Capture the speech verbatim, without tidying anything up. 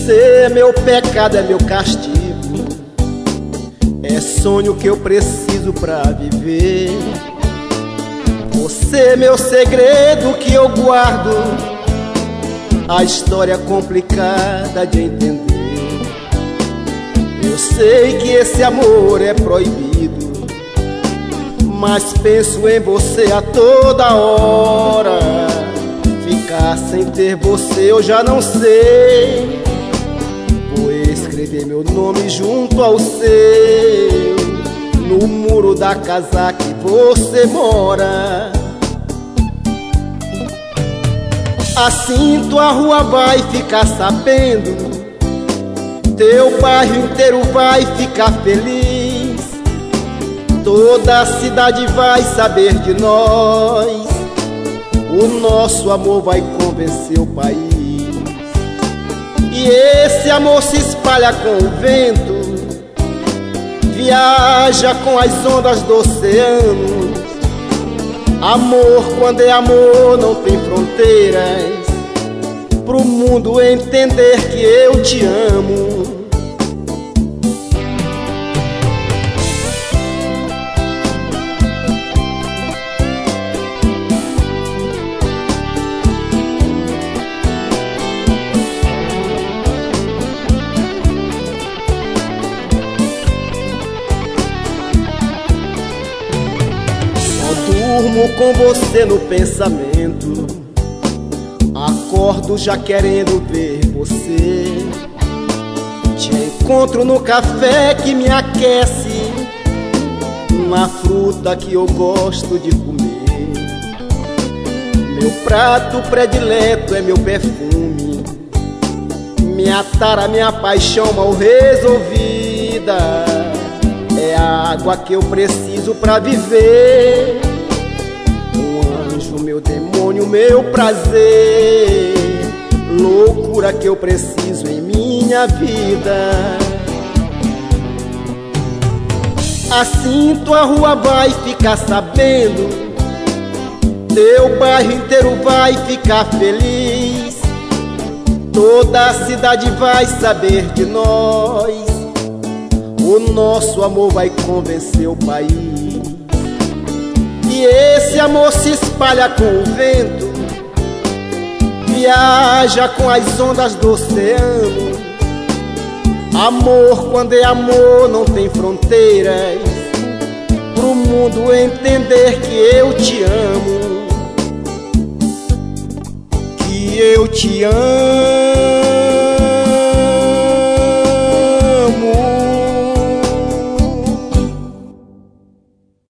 Você, meu pecado, é meu castigo, é sonho que eu preciso pra viver. Você, meu segredo que eu guardo, a história complicada de entender. Eu sei que esse amor é proibido, mas penso em você a toda hora. Ficar sem ter você eu já não sei. Vou escrever meu nome junto ao seu, no muro da casa que você mora. Assim tua rua vai ficar sabendo, teu bairro inteiro vai ficar feliz, toda a cidade vai saber de nós. O nosso amor vai convencer o país, e esse amor se espalha com o vento, viaja com as ondas do oceano. Amor, quando é amor, não tem fronteiras, pro mundo entender que eu te amo. Durmo com você no pensamento, acordo já querendo ver você. Te encontro no café que me aquece, na fruta que eu gosto de comer. Meu prato predileto é meu perfume, minha tara, minha paixão mal resolvida. É a água que eu preciso pra viver, meu demônio, meu prazer, loucura que eu preciso em minha vida. Assim tua rua vai ficar sabendo, teu bairro inteiro vai ficar feliz, toda a cidade vai saber de nós. O nosso amor vai convencer o país, e esse amor se espalha com o vento, viaja com as ondas do oceano. Amor, quando é amor, não tem fronteiras, pro mundo entender que eu te amo, que eu te amo.